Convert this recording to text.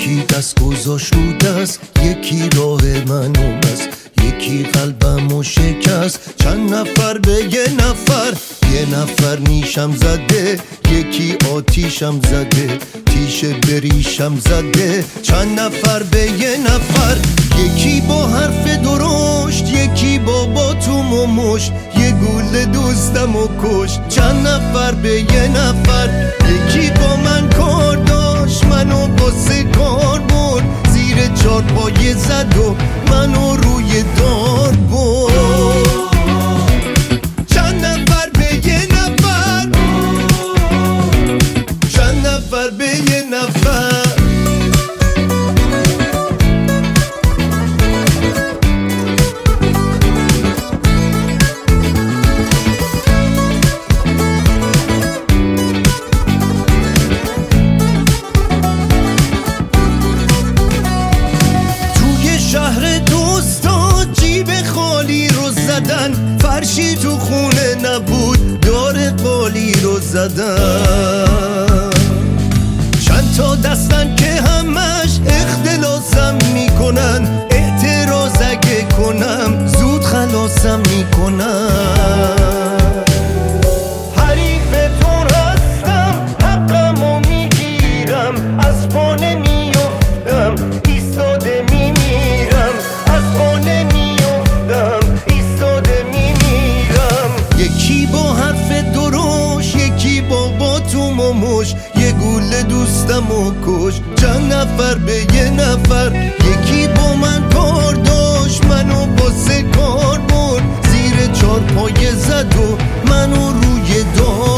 یکی دست گذاشت رو دست، یکی راه منو بست، یکی قلبمو شکست. چند نفر به یه نفر نیشم زده، یکی آتیشم زده، تیشه بریشم زده. چند نفر به یه نفر، یکی با حرف درشت، یکی با باتوم و مشت، یه گول دوستمو کشت. چند نفر به یه نفر، یکی با من کار داشت، منو واسه کار برد، زیر چارپایه زد و منو روی دار برد. چند نفر به یه نفر، چند نفر به یه نفر. شهر دوستا جیب خالی رو زدن، فرشی تو خونه نبود، دار قالی رو زدن. چند تا دستن که همش اختلاسم میکنن، اعتراض اگه کنم زود خلاصم میکنن. حریفتون هستم، حقمو میگیرم، از پا نمیافتم، ایستاده میمیرم، از پا نمیافتم، ایستاده میمیرم. یکی با حرف درشت، یکی با باتوم و مشت، یه گول دوستمو کش. چند نفر به یه نفر، یکی با من کار داشت، منو واسه کار برد، زیر چارپایه زد و منو روی دار